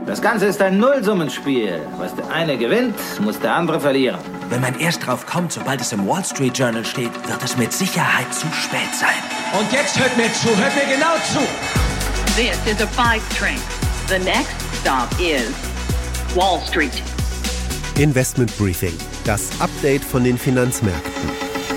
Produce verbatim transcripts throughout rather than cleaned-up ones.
Das Ganze ist ein Nullsummenspiel. Was der eine gewinnt, muss der andere verlieren. Wenn man erst drauf kommt, sobald es im Wall Street Journal steht, wird es mit Sicherheit zu spät sein. Und jetzt hört mir zu, hört mir genau zu. This is a five train. The next stop is Wall Street. Investment Briefing, das Update von den Finanzmärkten.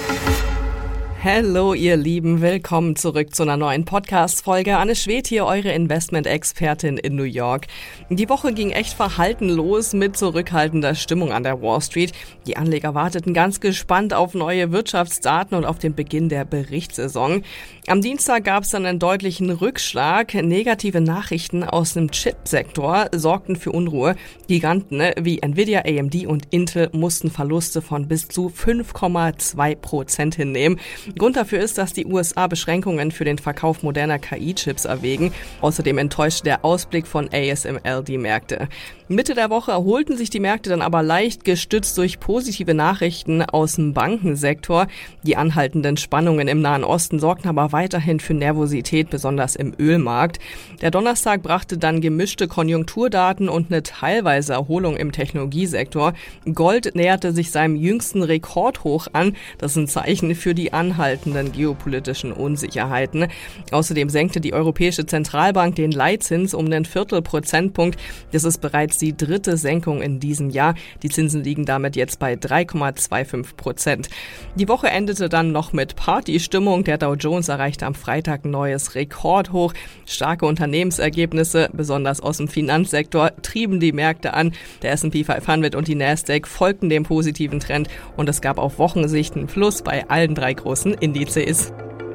Hallo ihr Lieben, willkommen zurück zu einer neuen Podcast-Folge. Anne Schwedt hier, eure Investment-Expertin in New York. Die Woche ging echt verhalten los mit zurückhaltender Stimmung an der Wall Street. Die Anleger warteten ganz gespannt auf neue Wirtschaftsdaten und auf den Beginn der Berichtssaison. Am Dienstag gab es dann einen deutlichen Rückschlag. Negative Nachrichten aus dem Chip-Sektor sorgten für Unruhe. Giganten wie Nvidia, A M D und Intel mussten Verluste von bis zu fünf Komma zwei Prozent hinnehmen. Grund dafür ist, dass die U S A Beschränkungen für den Verkauf moderner K I-Chips erwägen. Außerdem enttäuschte der Ausblick von A S M L die Märkte. Mitte der Woche erholten sich die Märkte dann aber leicht, gestützt durch positive Nachrichten aus dem Bankensektor. Die anhaltenden Spannungen im Nahen Osten sorgten aber weiterhin für Nervosität, besonders im Ölmarkt. Der Donnerstag brachte dann gemischte Konjunkturdaten und eine teilweise Erholung im Technologiesektor. Gold näherte sich seinem jüngsten Rekordhoch an. Das ist ein Zeichen für die anhaltenden geopolitischen Unsicherheiten. Außerdem senkte die Europäische Zentralbank den Leitzins um einen Viertelprozentpunkt. Das ist bereits die dritte Senkung in diesem Jahr. Die Zinsen liegen damit jetzt bei drei Komma fünfundzwanzig Prozent. Die Woche endete dann noch mit Partystimmung. Der Dow Jones erreichte am Freitag ein neues Rekordhoch. Starke Unternehmensergebnisse, besonders aus dem Finanzsektor, trieben die Märkte an. Der S and P fünfhundert und die Nasdaq folgten dem positiven Trend und es gab auf Wochensicht einen Plus bei allen drei großen Indizes.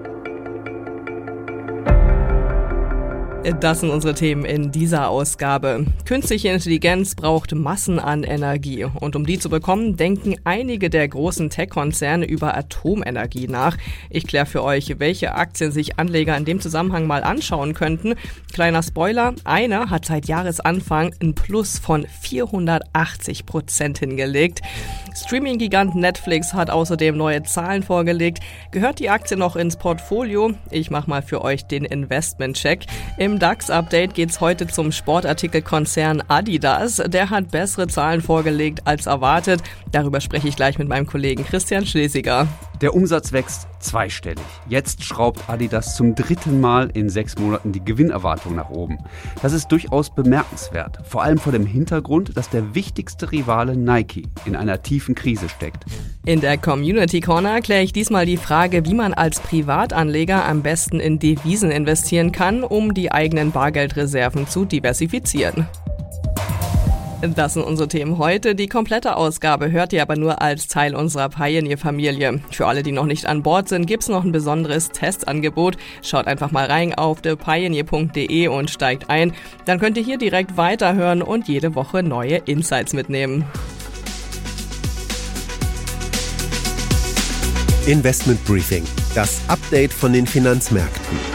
Das sind unsere Themen in dieser Ausgabe. Künstliche Intelligenz braucht Massen an Energie. Und um die zu bekommen, denken einige der großen Tech-Konzerne über Atomenergie nach. Ich kläre für euch, welche Aktien sich Anleger in dem Zusammenhang mal anschauen könnten. Kleiner Spoiler, einer hat seit Jahresanfang ein Plus von vierhundertachtzig Prozent hingelegt. Streaming-Gigant Netflix hat außerdem neue Zahlen vorgelegt. Gehört die Aktie noch ins Portfolio? Ich mache mal für euch den Investment-Check. Im DAX-Update geht's heute zum Sportartikelkonzern Adidas. Der hat bessere Zahlen vorgelegt als erwartet. Darüber spreche ich gleich mit meinem Kollegen Christian Schlesiger. Der Umsatz wächst zweistellig. Jetzt schraubt Adidas zum dritten Mal in sechs Monaten die Gewinnerwartung nach oben. Das ist durchaus bemerkenswert, vor allem vor dem Hintergrund, dass der wichtigste Rivale Nike in einer tiefen Krise steckt. In der Community Corner kläre ich diesmal die Frage, wie man als Privatanleger am besten in Devisen investieren kann, um die eigenen Bargeldreserven zu diversifizieren. Das sind unsere Themen heute. Die komplette Ausgabe hört ihr aber nur als Teil unserer Pioneer-Familie. Für alle, die noch nicht an Bord sind, gibt's noch ein besonderes Testangebot. Schaut einfach mal rein auf the pioneer punkt de und steigt ein. Dann könnt ihr hier direkt weiterhören und jede Woche neue Insights mitnehmen. Investment Briefing, das Update von den Finanzmärkten.